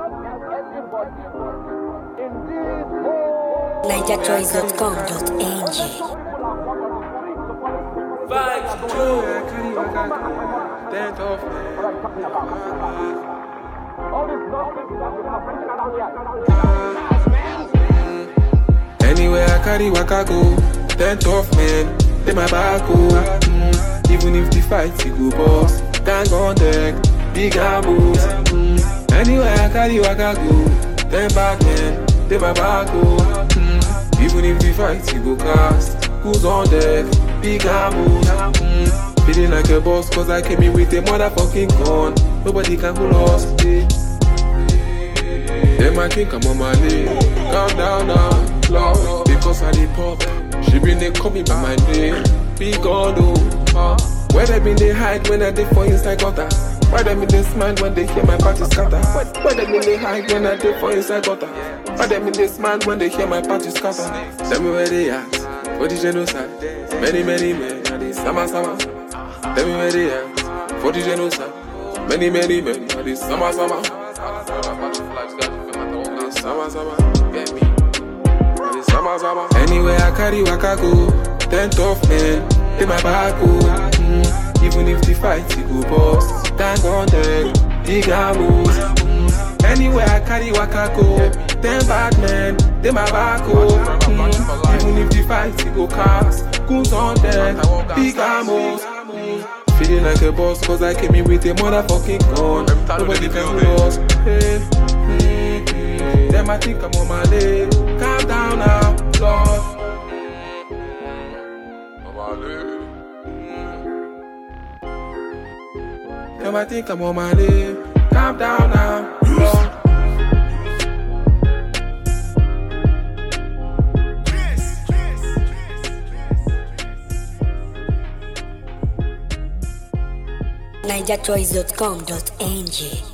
NigerChoice.com.ng. Anywhere I carry waka go, ten tough men, they my back go. Even if the fight you go boss, gang on deck, big ambos. Anywhere I carry waka go, ten back men, they my back go. Even if the fight you go cast, who's on deck, big ambos. Feeling like a boss cause I came in with a motherfucking gun. Nobody can pull us. Them I think I'm on my lane. Calm down now, Lord. Because I dey pop, she been they call me by my name. Big on where they been they hide when I dey for inside gutter? Why them in they smile when they hear my party scatter? Why them in they hide when I dey for inside gutter? Why them in they smile when they hear my party scatter? Tell me where they at, for the genocide. Many men, sama. Tell me where they at, for the genocide. Many men, sama. Sama. Anywhere I carry waka go, ten tough men, they my back go. Even if the fight you go boss, gang on deck, big ambos. Anywhere I carry waka go, ten bad men, they my back go. Even if the fight you go cast, goons on deck, big ambos. Feeling like a boss cause I came in with a motherfucking gun. Nobody can lose. Them I think I'm on my lane. Calm down now, Lord. Them I think I'm on my lane. Calm down now, Lord. NigerChoice.com.ng.